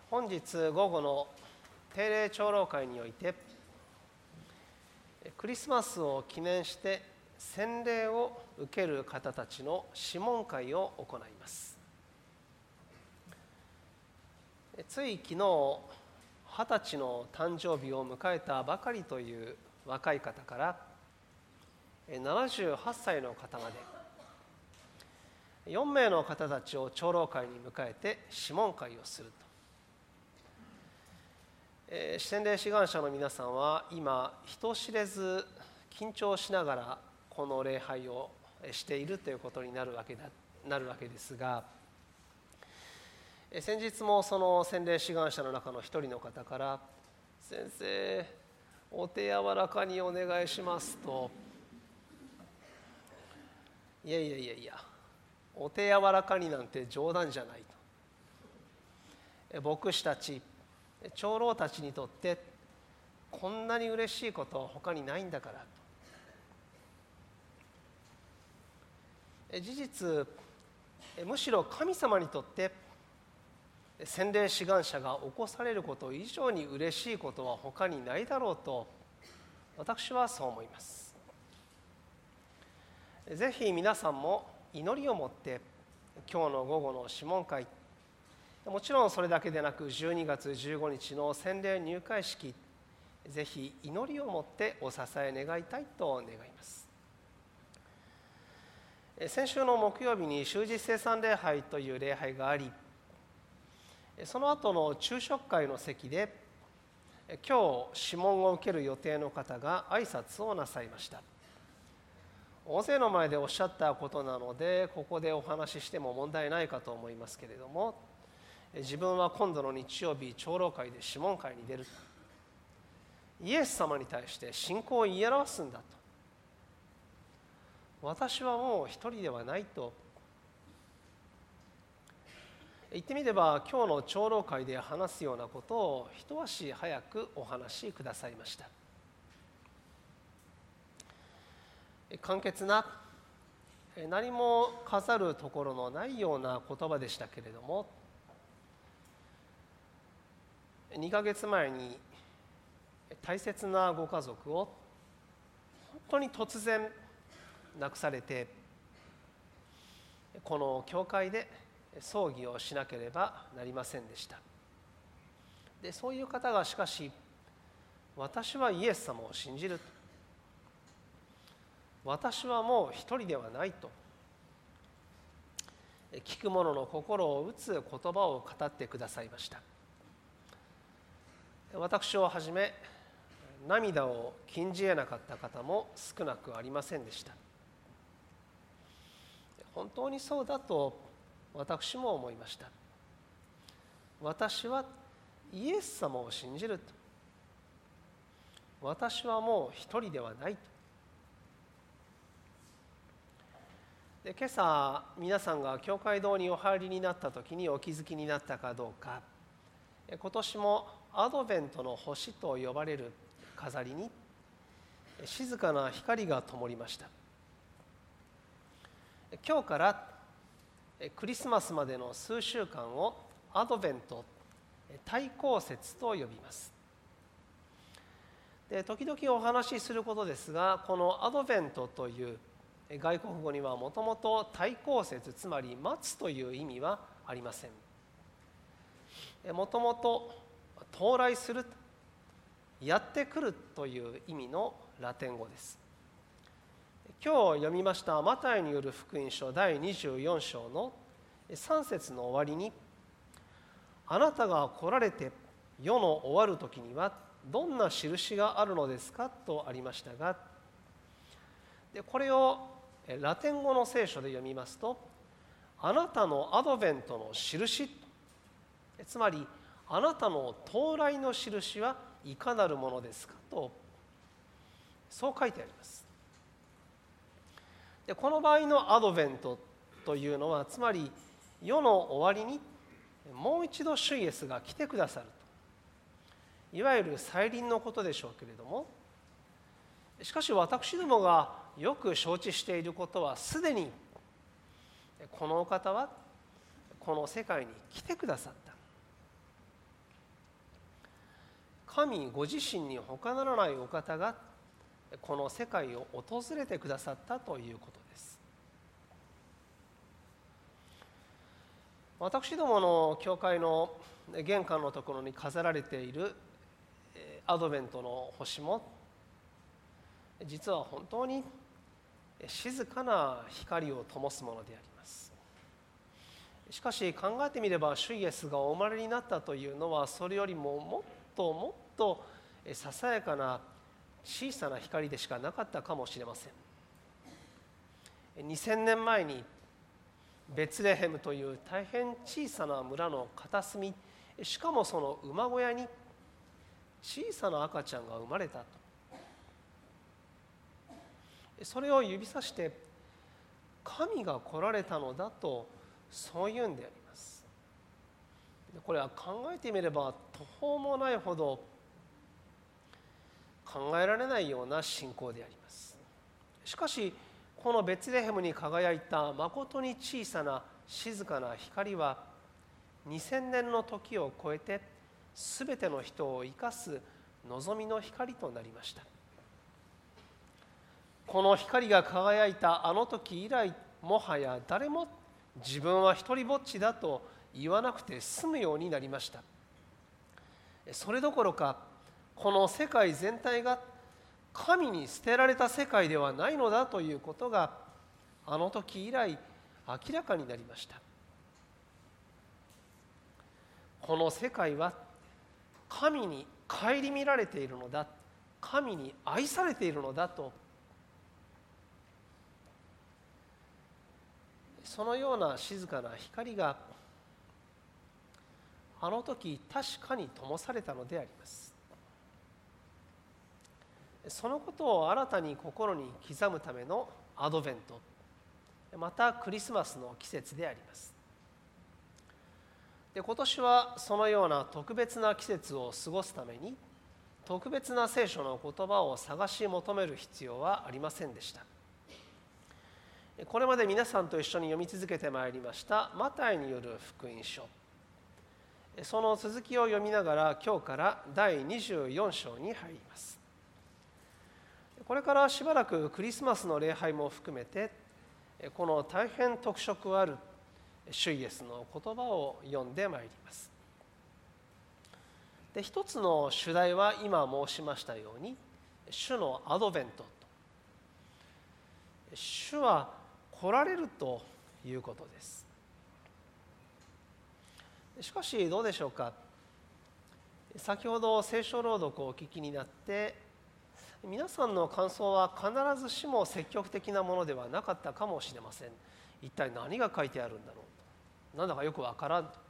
本日午後の定例長老会において、クリスマスを記念して洗礼を受ける方たちの諮問会を行います。つい昨日20歳の誕生日を迎えたばかりという若い方から78歳の方まで4名の方たちを長老会に迎えて諮問会をすると。洗礼志願者の皆さんは今人知れず緊張しながらこの礼拝をしているということになるわけですが、先日もその洗礼志願者の中の一人の方から「先生、お手柔らかにお願いします」と。いやお手柔らかになんて冗談じゃないと。牧師たち長老たちにとってこんなに嬉しいことは他にないんだからと。事実むしろ神様にとって洗礼志願者が起こされること以上に嬉しいことは他にないだろうと私はそう思います。ぜひ皆さんも祈りを持って今日の午後の諮問会、もちろんそれだけでなく12月15日の洗礼入会式、ぜひ祈りを持ってお支え願いたいと願います。先週の木曜日に終日聖餐礼拝という礼拝があり、その後の昼食会の席で今日諮問を受ける予定の方が挨拶をなさいました。大勢の前でおっしゃったことなのでここでお話ししても問題ないかと思いますけれども、自分は今度の日曜日長老会で諮問会に出る、イエス様に対して信仰を言い表すんだと、私はもう一人ではないと言ってみれば、今日の長老会で話すようなことを一足早くお話しくださいました。簡潔な何も飾るところのないような言葉でしたけれども、2ヶ月前に大切なご家族を本当に突然亡くされて、この教会で葬儀をしなければなりませんでした。で、そういう方がしかし私はイエス様を信じると、私はもう一人ではないと、聞く者の心を打つ言葉を語ってくださいました。私をはじめ涙を禁じ得なかった方も少なくありませんでした。本当にそうだと私も思いました。私はイエス様を信じると、私はもう一人ではないと。で、今朝皆さんが教会堂にお入りになった時にお気づきになったかどうか、今年もアドベントの星と呼ばれる飾りに静かな光が灯りました。今日からクリスマスまでの数週間をアドベント、対抗節と呼びます。で、時々お話しすることですが、このアドベントという外国語にはもともと対抗節、つまり待つという意味はありません。もともと到来する、やってくるという意味のラテン語です。今日読みましたマタイによる福音書第24章の3節の終わりに、あなたが来られて世の終わる時にはどんな印があるのですかとありましたが、でこれをラテン語の聖書で読みますと、あなたのアドベントの印、つまりあなたの到来の印はいかなるものですかと、そう書いてあります。で、この場合のアドベントというのは、つまり世の終わりにもう一度主イエスが来てくださると、いわゆる再臨のことでしょうけれども、しかし私どもがよく承知していることは、すでにこのお方はこの世界に来てくださった。 神ご自身に他ならないお方がこの世界を訪れてくださったということです。私どもの教会の玄関のところに飾られているアドベントの星も実は本当に静かな光を灯すものであります。しかし考えてみれば、主イエスがお生まれになったというのはそれよりももっとささやかな小さな光でしかなかったかもしれません。2000年前にベツレヘムという大変小さな村の片隅、しかもその馬小屋に小さな赤ちゃんが生まれたと、それを指さして神が来られたのだと、そういうんであります。これは考えてみれば途方もないほど考えられないような信仰であります。しかしこのベツレヘムに輝いたまことに小さな静かな光は2000年の時を超えてすべての人を生かす望みの光となりました。この光が輝いたあの時以来、もはや誰も自分は一りぼっちだと言わなくて済むようになりました。それどころか、この世界全体が神に捨てられた世界ではないのだということがあの時以来明らかになりました。この世界は神に顧みられているのだ、神に愛されているのだと、そのような静かな光があの時確かに灯されたのであります。そのことを新たに心に刻むためのアドベント、またクリスマスの季節であります。で、今年はそのような特別な季節を過ごすために特別な聖書の言葉を探し求める必要はありませんでした。これまで皆さんと一緒に読み続けてまいりましたマタイによる福音書、その続きを読みながら今日から第24章に入ります。これからしばらくクリスマスの礼拝も含めてこの大変特色ある主イエスの言葉を読んでまいります。で、一つの主題は今申しましたように主のアドベントと、主は来られるということです。しかしどうでしょうか。先ほど聖書朗読をお聞きになって皆さんの感想は必ずしも積極的なものではなかったかもしれません。一体何が書いてあるんだろうと、なんだかよくわからんと。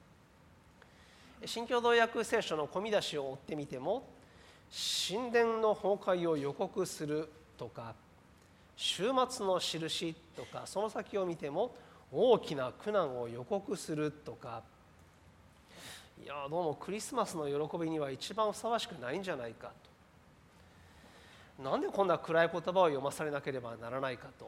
新共同訳聖書の込み出しを追ってみても、神殿の崩壊を予告するとか、終末の印とか、その先を見ても大きな苦難を予告するとか、いやどうもクリスマスの喜びには一番ふさわしくないんじゃないかと、なんでこんな暗い言葉を読まされなければならないかと。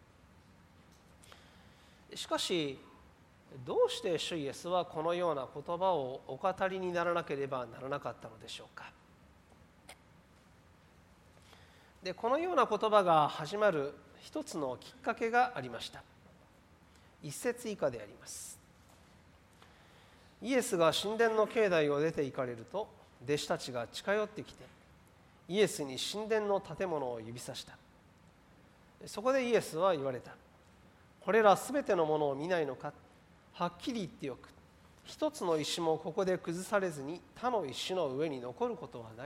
しかしどうして主イエスはこのような言葉をお語りにならなければならなかったのでしょうか。で、このような言葉が始まる一つのきっかけがありました。一節以下であります。イエスが神殿の境内を出て行かれると、弟子たちが近寄ってきてイエスに神殿の建物を指さした。そこでイエスは言われた。これらすべてのものを見ないのか。はっきり言っておく。一つの石もここで崩されずに他の石の上に残ることはない。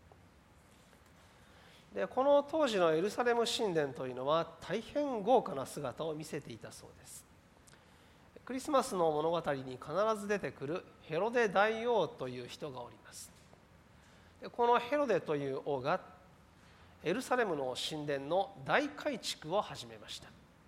で、この当時のエルサレム神殿というのは大変豪華な姿を見せていたそうです。クリスマスの物語に必ず出てくるヘロデ大王という人がおります。で、このヘロデという王がエルサレムの神殿の大改築を始めました。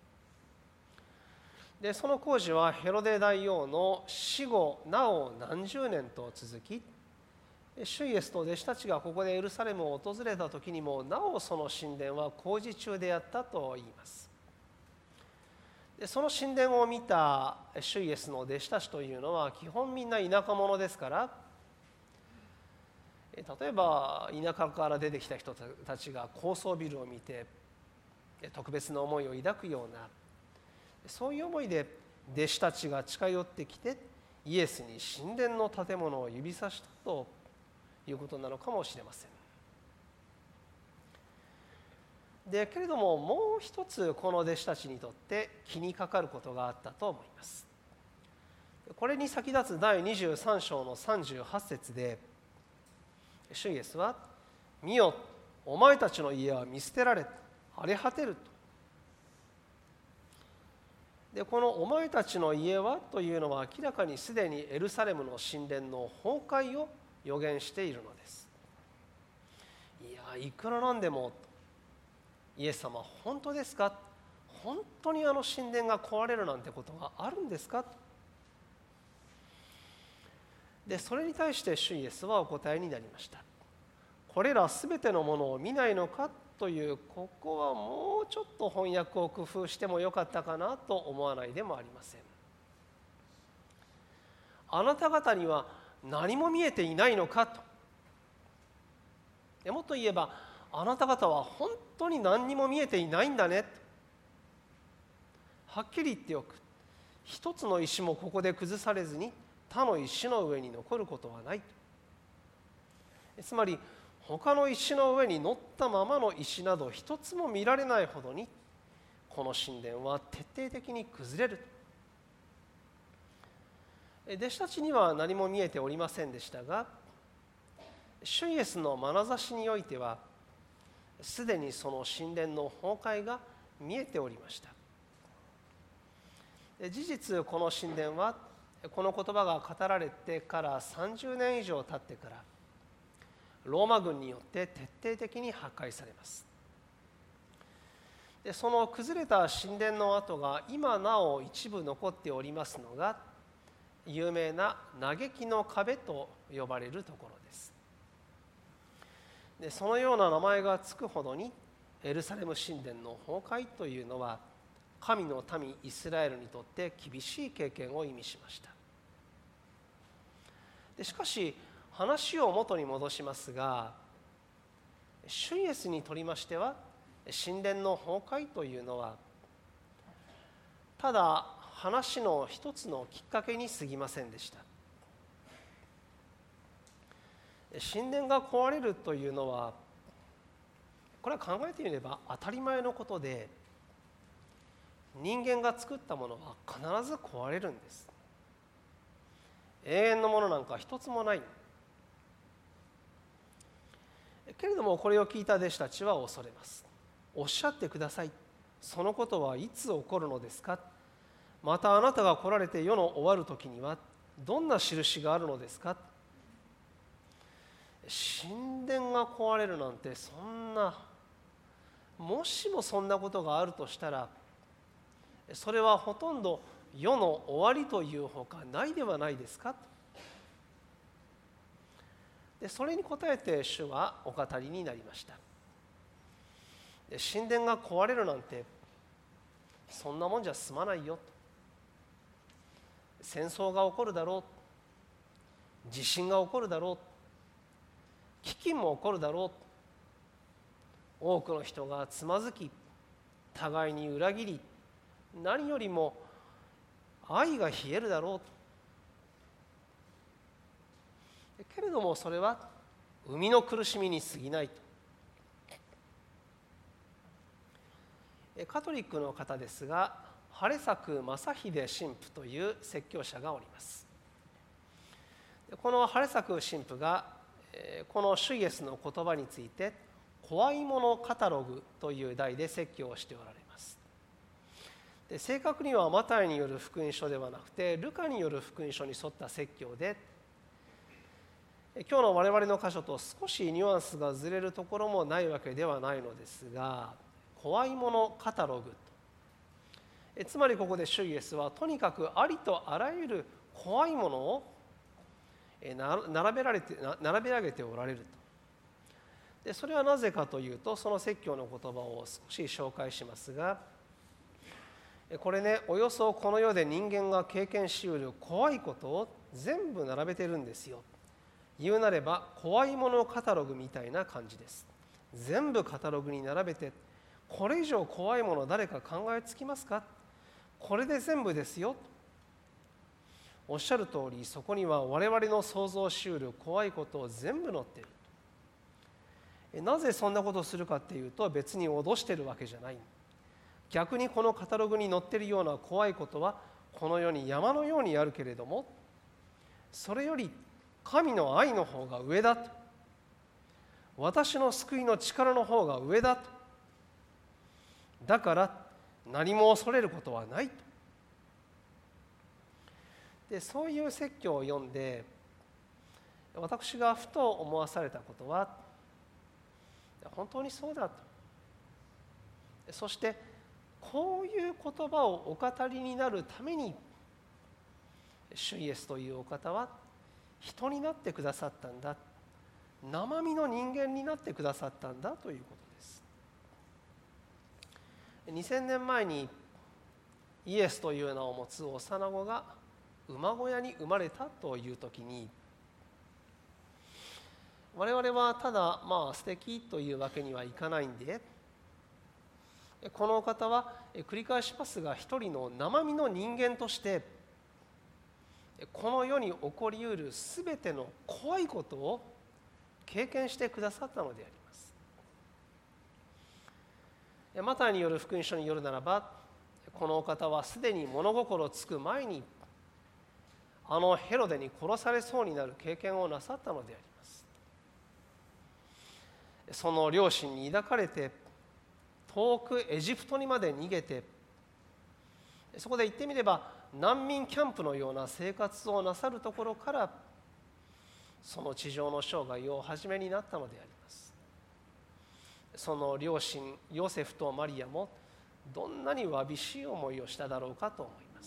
で、その工事はヘロデ大王の死後なお何十年と続き、主イエスと弟子たちがここでエルサレムを訪れた時にもなおその神殿は工事中であったと言います。で、その神殿を見た主イエスの弟子たちというのは基本みんな田舎者ですから、 例えば田舎から出てきた人たちが高層ビルを見て特別な思いを抱くような、そういう思いで弟子たちが近寄ってきてイエスに神殿の建物を指さしたということなのかもしれません。でけれども、もう一つこの弟子たちにとって気にかかることがあったと思います。これに先立つ第23章の38節で、主イエスは「見よ、お前たちの家は見捨てられ荒れ果てる」と。でこの「お前たちの家は」というのは明らかにすでにエルサレムの神殿の崩壊を予言しているのです。いや、いくらなんでも、イエス様本当ですか、本当にあの神殿が壊れるなんてことがあるんですか。でそれに対して主イエスはお答えになりました。これらすべてのものを見ないのかという、ここはもうちょっと翻訳を工夫してもよかったかなと思わないでもありません。あなた方には何も見えていないのかと。もっと言えば、あなた方は本当に何にも見えていないんだね。はっきり言っておく。一つの石もここで崩されずに他の石の上に残ることはない。つまり他の石の上に乗ったままの石など一つも見られないほどに、この神殿は徹底的に崩れる。弟子たちには何も見えておりませんでしたが、主イエスの眼差しにおいてはすでにその神殿の崩壊が見えておりました。事実、この神殿はこの言葉が語られてから30年以上経ってからローマ軍によって徹底的に破壊されます。でその崩れた神殿の跡が今なお一部残っておりますのが、有名な嘆きの壁と呼ばれるところです。でそのような名前がつくほどにエルサレム神殿の崩壊というのは神の民イスラエルにとって厳しい経験を意味しました。でしかし話を元に戻しますが、主イエスにとりましては神殿の崩壊というのはただ話の一つのきっかけに過ぎませんでした。神殿が壊れるというのは、これは考えてみれば当たり前のことで、人間が作ったものは必ず壊れるんです。永遠のものなんか一つもない。けれどもこれを聞いた弟子たちは恐れます。おっしゃってください。そのことはいつ起こるのですか。またあなたが来られて世の終わる時にはどんな印があるのですか。神殿が壊れるなんて、そんな、もしもそんなことがあるとしたら、それはほとんど世の終わりというほかないではないですか。でそれに応えて主はお語りになりました。で神殿が壊れるなんてそんなもんじゃ済まないよ。戦争が起こるだろう、地震が起こるだろう、飢饉も起こるだろう。多くの人がつまずき、互いに裏切り、何よりも愛が冷えるだろう。けれどもそれは生みの苦しみに過ぎないと。カトリックの方ですが、晴作正秀神父という説教者がおります。この晴作神父がこの主イエスの言葉について怖いものカタログという題で説教をしておられます。で正確にはマタイによる福音書ではなくてルカによる福音書に沿った説教で、今日の我々の箇所と少しニュアンスがずれるところもないわけではないのですが、怖いものカタログと、つまりここで主イエスはとにかくありとあらゆる怖いものを並べ上げておられると。でそれはなぜかというと、その説教の言葉を少し紹介しますが、これね、およそこの世で人間が経験しうる怖いことを全部並べてるんですよ。 言うなれば怖いものカタログみたいな感じです。全部カタログに並べて、これ以上怖いもの誰か考えつきますか、これで全部ですよ。おっしゃる通り、そこには我々の想像しうる怖いことを全部載っている。なぜそんなことをするかっていうと、別に脅しているわけじゃない。逆にこのカタログに載っているような怖いことはこの世に山のようにあるけれども、それより神の愛の方が上だと、私の救いの力の方が上だと、だから何も恐れることはないと。で、そういう説教を読んで私がふと思わされたことは、本当にそうだと。そしてこういう言葉をお語りになるために主イエスというお方は人になってくださったんだ、生身の人間になってくださったんだということです。2000年前にイエスという名を持つ幼子が馬小屋に生まれたという時に、我々はただ素敵というわけにはいかないんで、このお方は繰り返しますが一人の生身の人間としてこの世に起こりうるすべての怖いことを経験してくださったのであります。マタイによる福音書によるならば、このお方はすでに物心つく前にあのヘロデに殺されそうになる経験をなさったのであります。その両親に抱かれて遠くエジプトにまで逃げて、そこで言ってみれば難民キャンプのような生活をなさるところからその地上の生涯をお始めになったのであります。その両親ヨセフとマリアもどんなにわびしい思いをしただろうかと思います。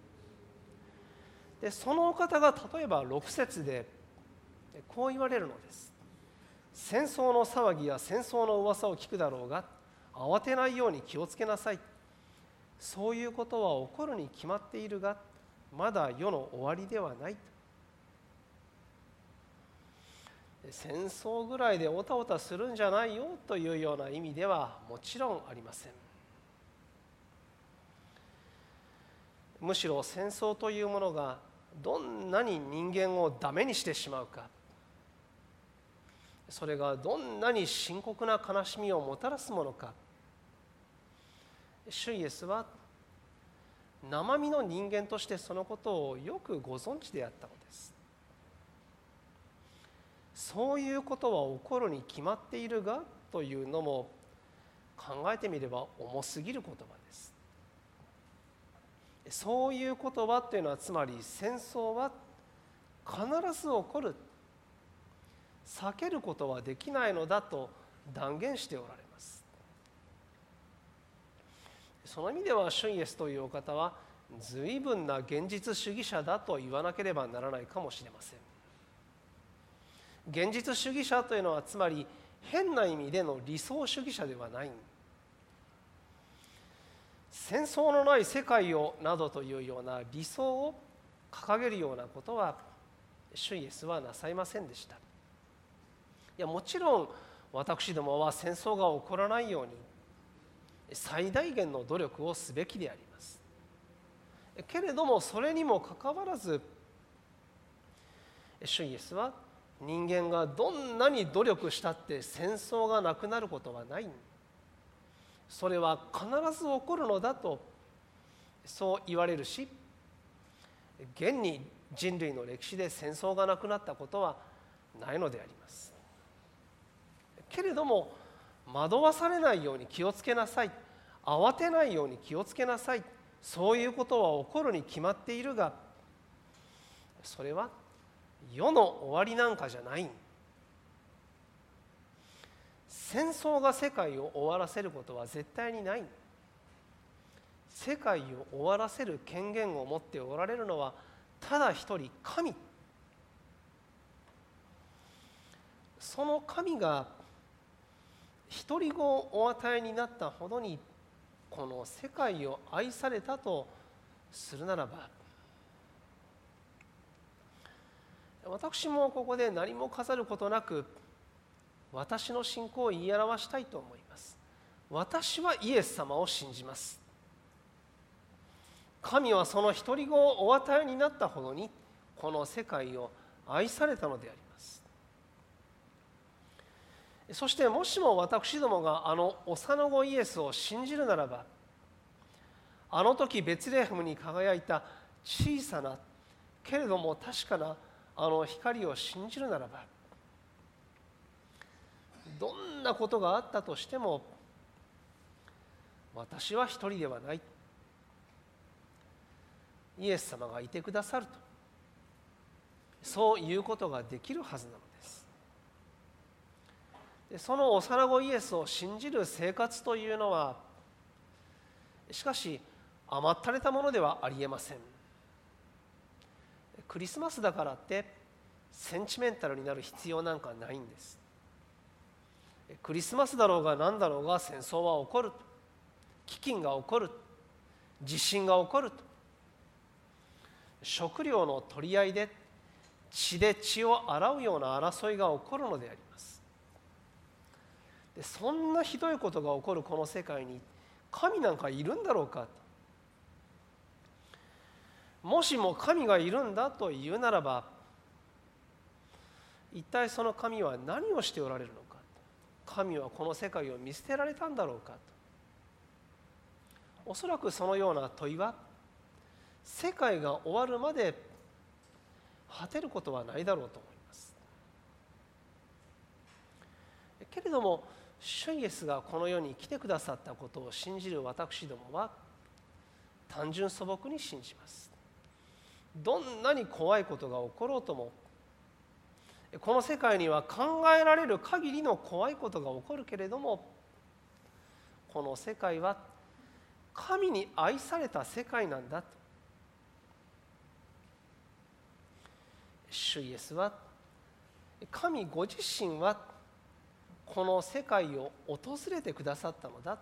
で、そのお方が例えば6節でこう言われるのです。戦争の騒ぎや戦争の噂を聞くだろうが、慌てないように気をつけなさい。そういうことは起こるに決まっているが、まだ世の終わりではない。戦争ぐらいでおたおたするんじゃないよというような意味ではもちろんありません。むしろ戦争というものがどんなに人間をダメにしてしまうか、それがどんなに深刻な悲しみをもたらすものか、主イエスは生身の人間としてそのことをよくご存知であったのです。そういうことは起こるに決まっているがというのも考えてみれば重すぎる言葉です。そういう言葉というのは、つまり戦争は必ず起こる、避けることはできないのだと断言しておられます。その意味では主イエスというお方は随分な現実主義者だと言わなければならないかもしれません。現実主義者というのはつまり変な意味での理想主義者ではない。戦争のない世界をなどというような理想を掲げるようなことは主イエスはなさいませんでした。いや、もちろん私どもは戦争が起こらないように最大限の努力をすべきであります。けれどもそれにもかかわらず、主イエスは人間がどんなに努力したって戦争がなくなることはない、それは必ず起こるのだとそう言われるし、現に人類の歴史で戦争がなくなったことはないのであります。けれども惑わされないように気をつけなさい、慌てないように気をつけなさい、そういうことは起こるに決まっているが、それは世の終わりなんかじゃない。戦争が世界を終わらせることは絶対にない。世界を終わらせる権限を持っておられるのはただ一人、神。その神が独り子をお与えになったほどにこの世界を愛されたとするならば、 私もここで何も飾ることなく私の信仰を言い表したいと思います。私はイエス様を信じます。神はその独り子をお与えになったほどにこの世界を愛されたのであります。そしてもしも私どもがあの幼子イエスを信じるならば、あの時ベツレヘムに輝いた小さなけれども確かなあの光を信じるならば、どんなことがあったとしても私は一人ではない、イエス様がいてくださると、そういうことができるはずなのです。でその幼子イエスを信じる生活というのはしかし甘ったれたものではありえません。クリスマスだからってセンチメンタルになる必要なんかないんです。クリスマスだろうが何だろうが戦争は起こる、飢饉が起こる、地震が起こると、食料の取り合いで血で血を洗うような争いが起こるのであります。でそんなひどいことが起こるこの世界に神なんかいるんだろうかと。もしも神がいるんだというならば、一体その神は何をしておられるのか、神はこの世界を見捨てられたんだろうかと。おそらくそのような問いは世界が終わるまで果てることはないだろうと思います。けれども主イエスがこの世に来てくださったことを信じる私どもは単純素朴に信じます。どんなに怖いことが起ころうとも、この世界には考えられる限りの怖いことが起こるけれども、この世界は神に愛された世界なんだと。主イエスは、神ご自身はこの世界を訪れてくださったのだ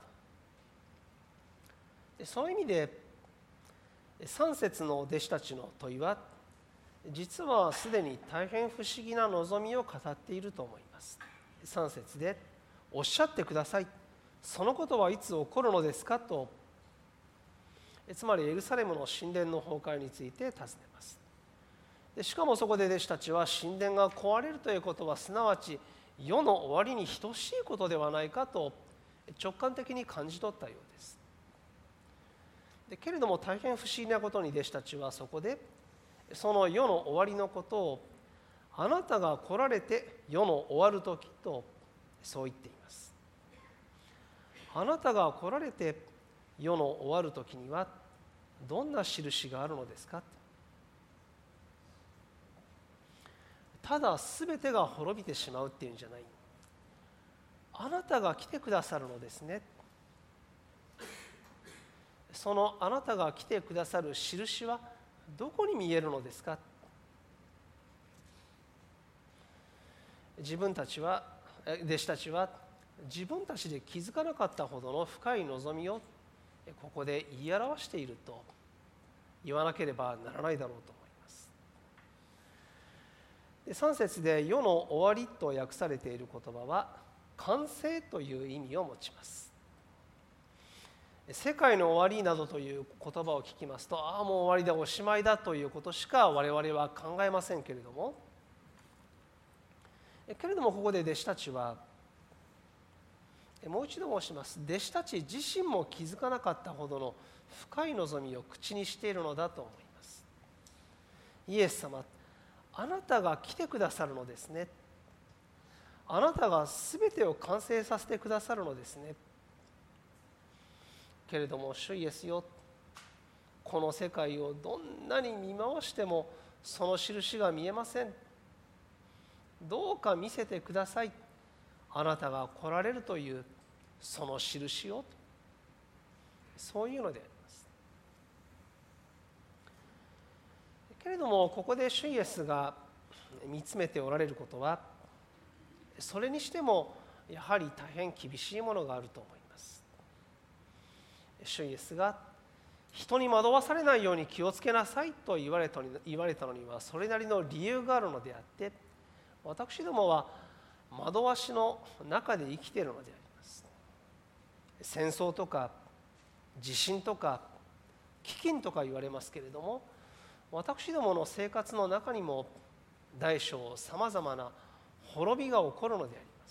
と。そういう意味で3節の弟子たちの問いは実はすでに大変不思議な望みを語っていると思います。3節でおっしゃってください、そのことはいつ起こるのですかと、つまりエルサレムの神殿の崩壊について尋ねます。でしかもそこで弟子たちは神殿が壊れるということはすなわち世の終わりに等しいことではないかと直感的に感じ取ったようです。けれども大変不思議なことに弟子たちはそこでその世の終わりのことをあなたが来られて世の終わる時とそう言っています。あなたが来られて世の終わる時にはどんな印があるのですか。ただ全てが滅びてしまうっていうんじゃない、あなたが来てくださるのですね。そのあなたが来てくださる印はどこに見えるのですか。弟子たちは自分たちで気づかなかったほどの深い望みをここで言い表していると言わなければならないだろうと思います。3節で世の終わりと訳されている言葉は完成という意味を持ちます。世界の終わりなどという言葉を聞きますと、ああもう終わりだ、おしまいだということしか我々は考えませんけれども、ここで弟子たちはもう一度申します。弟子たち自身も気づかなかったほどの深い望みを口にしているのだと思います。イエス様、あなたが来てくださるのですね。あなたが全てを完成させてくださるのですね。けれども主イエスよ、この世界をどんなに見回してもその印が見えません。どうか見せてください。あなたが来られるというその印を、そういうのであります。けれどもここで主イエスが見つめておられることは、それにしてもやはり大変厳しいものがあると思います。主イエスが人に惑わされないように気をつけなさいと言われたのにはそれなりの理由があるのであって、私どもは惑わしの中で生きているのであります。戦争とか地震とか飢饉とか言われますけれども、私どもの生活の中にも大小さまざまな滅びが起こるのであります。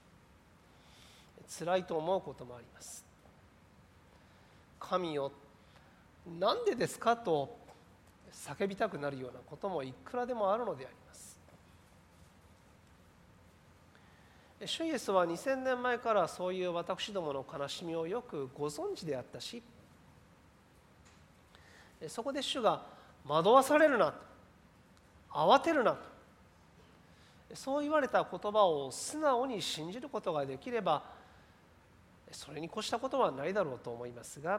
辛いと思うこともあります。神よ、なんでですかと叫びたくなるようなこともいくらでもあるのであります。主イエスは2000年前からそういう私どもの悲しみをよくご存知であったし、そこで主が惑わされるな、慌てるな、そう言われた言葉を素直に信じることができれば、それに越したことはないだろうと思いますが、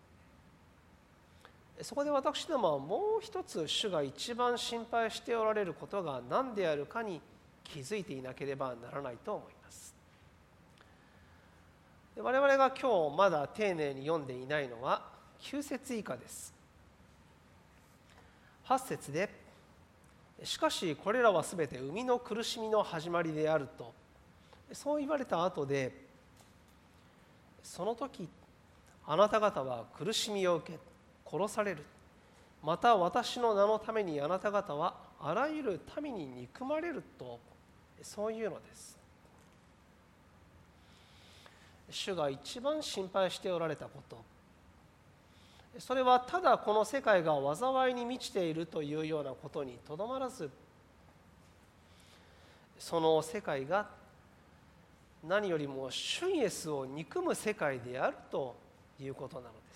そこで私どもはもう一つ主が一番心配しておられることが何であるかに気づいていなければならないと思います。我々が今日まだ丁寧に読んでいないのは9節以下です。8節で、しかしこれらはすべて生みの苦しみの始まりであると、そう言われた後で、その時あなた方は苦しみを受け殺される。また私の名のためにあなた方はあらゆる民に憎まれると、そういうのです。主が一番心配しておられたこと、それはただこの世界が災いに満ちているというようなことにとどまらず、その世界が何よりも主イエスを憎む世界であるということなのです。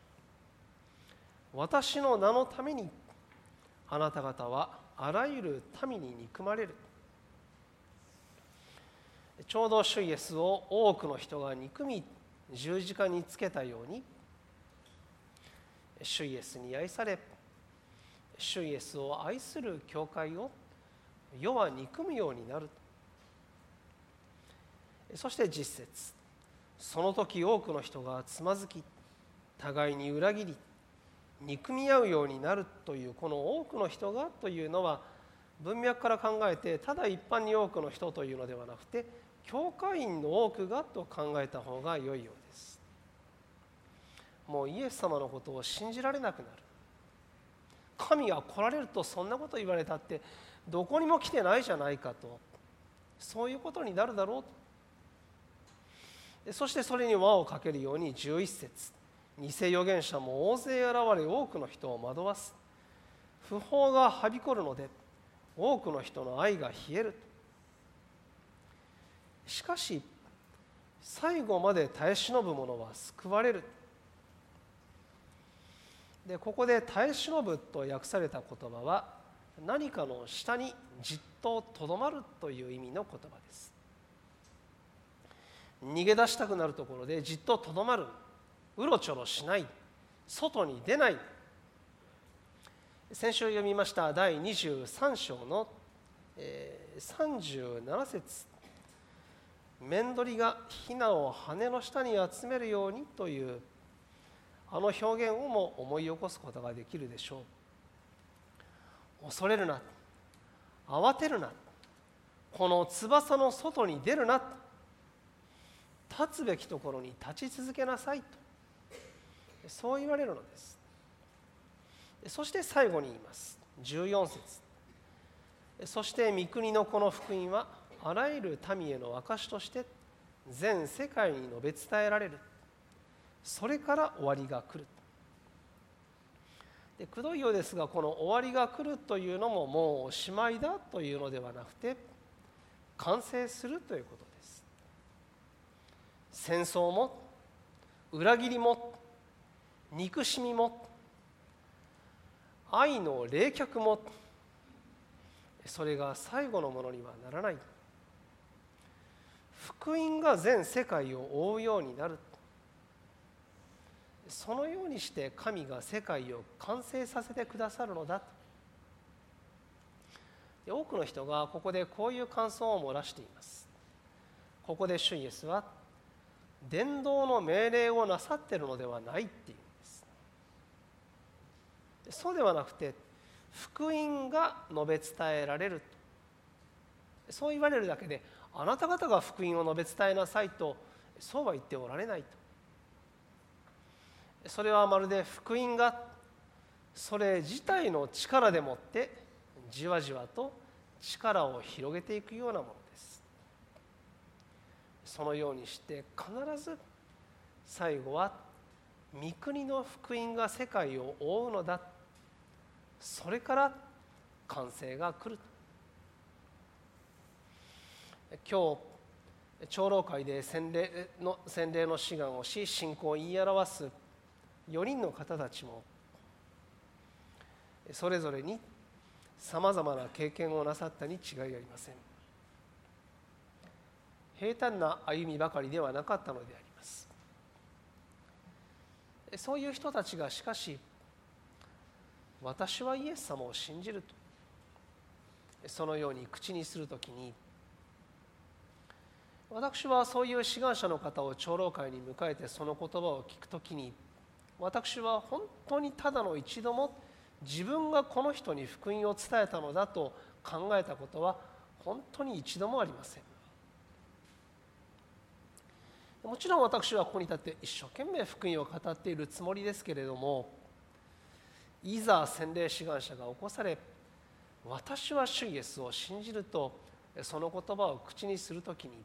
私の名のためにあなた方はあらゆる民に憎まれる。ちょうど主イエスを多くの人が憎み十字架につけたように、主イエスに愛され主イエスを愛する教会を世は憎むようになる。そして10節、その時多くの人がつまずき互いに裏切り憎み合うようになるという、この多くの人がというのは文脈から考えてただ一般に多くの人というのではなくて、教会員の多くがと考えた方が良いようです。もうイエス様のことを信じられなくなる。神が来られるとそんなこと言われたってどこにも来てないじゃないかと、そういうことになるだろうと。そしてそれに輪をかけるように11節、偽預言者も大勢現れ多くの人を惑わす。不法がはびこるので多くの人の愛が冷える。しかし最後まで耐え忍ぶ者は救われる。でここで耐え忍ぶと訳された言葉は、何かの下にじっととどまるという意味の言葉です。逃げ出したくなるところでじっととどまる、うろちょろしない、外に出ない。先週読みました第23章の37節、面取りがヒナを羽の下に集めるようにというあの表現をも思い起こすことができるでしょう。恐れるな、慌てるな、この翼の外に出るな、立つべきところに立ち続けなさいと、そう言われるのです。そして最後に言います。14節、そして御国のこの福音はあらゆる民への証として全世界に述べ伝えられる。それから終わりが来る。で、くどいようですが、この終わりが来るというのももうおしまいだというのではなくて、完成するということです。戦争も裏切りも憎しみも愛の冷却も、それが最後のものにはならない。福音が全世界を覆うようになる。そのようにして神が世界を完成させてくださるのだと。多くの人がここでこういう感想を漏らしています。ここで主イエスは伝道の命令をなさっているのではないっていうんです。 そうではなくて、福音が述べ伝えられる、そう言われるだけで、あなた方が福音を述べ伝えなさいと、そうは言っておられないと。それはまるで福音がそれ自体の力でもってじわじわと力を広げていくようなものです。そのようにして必ず最後は御国の福音が世界を覆うのだ、それから完成が来る。今日長老会で洗礼の志願をし、信仰を言い表す4人の方たちもそれぞれにさまざまな経験をなさったに違いありません。平坦な歩みばかりではなかったのであります。そういう人たちがしかし、私はイエス様を信じるとそのように口にするときに、私はそういう志願者の方を長老会に迎えてその言葉を聞くときに、私は本当にただの一度も自分がこの人に福音を伝えたのだと考えたことは本当に一度もありません。もちろん私はここに立って一生懸命福音を語っているつもりですけれども、いざ洗礼志願者が起こされ、私は主イエスを信じるとその言葉を口にするときに、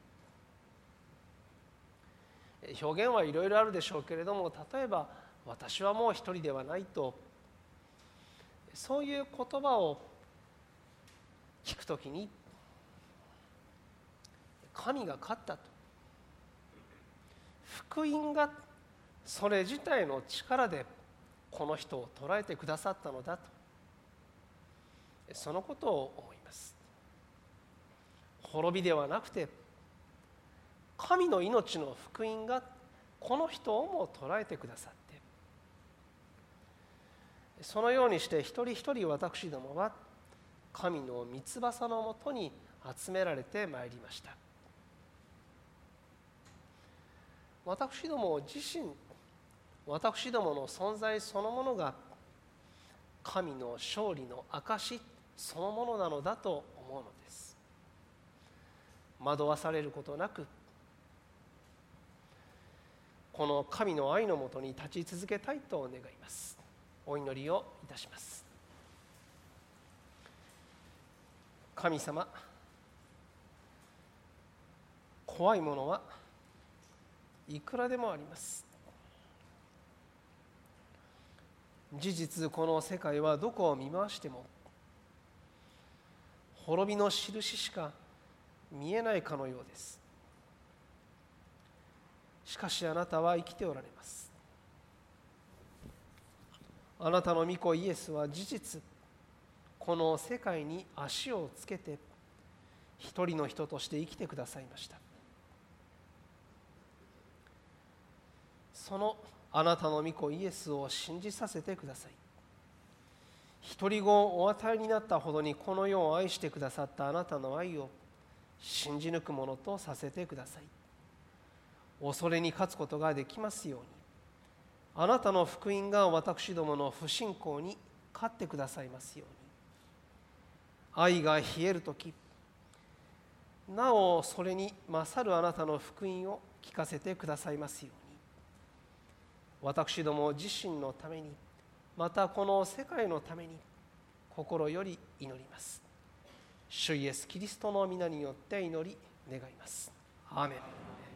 表現はいろいろあるでしょうけれども、例えば私はもう一人ではないと、そういう言葉を聞くときに、神が勝ったと、福音がそれ自体の力でこの人を捉えてくださったのだと、そのことを思います。滅びではなくて、神の命の福音がこの人をも捉えてくださって、そのようにして一人一人私どもは神の御翼のもとに集められてまいりました。私ども自身、私どもの存在そのものが神の勝利の証そのものなのだと思うのです。惑わされることなく、この神の愛のもとに立ち続けたいと願います。お祈りをいたします。神様、怖いものはいくらでもあります。事実、この世界はどこを見回しても滅びの印しか見えないかのようです。しかしあなたは生きておられます。あなたの御子イエスは事実、この世界に足をつけて一人の人として生きてくださいました。そのあなたの御子イエスを信じさせてください。一人子をお与えになったほどにこの世を愛してくださったあなたの愛を信じ抜くものとさせてください。恐れに勝つことができますように、あなたの福音が私どもの不信仰に勝ってくださいますように、愛が冷えるとき、なおそれに勝るあなたの福音を聞かせてくださいますように、私ども自身のために、またこの世界のために心より祈ります。主イエスキリストの皆によって祈り願います。アーメン。